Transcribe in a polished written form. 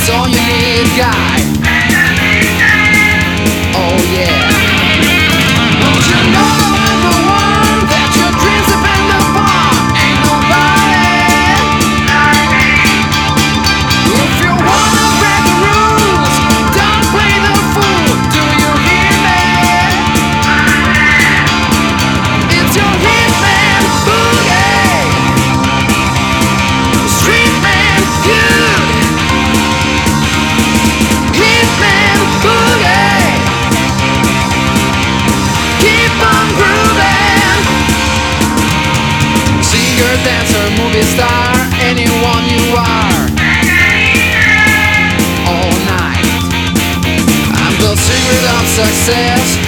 that's all you need, guy. Oh yeah. Don't you know the one that your dreams depend upon? Ain't nobody. If you wanna break the rules, don't play the fool. Do you hear me? It's your hitman boogie, street man good, hitman boogie. Keep on grooving. Singer, dancer, movie star, anyone you are. All night, I'm the secret of success.